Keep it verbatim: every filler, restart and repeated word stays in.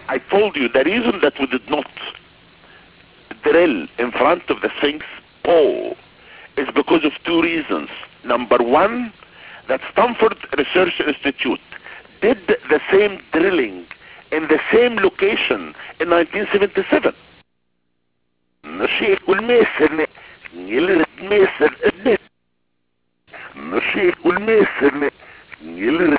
I told you the reason that we did not drill in front of the Sphinx pole is because of two reasons. Number one, that Stanford Research Institute did the same drilling in the same location in nineteen seventy-seven. Nasci col mese, il mese, nasci col mese, il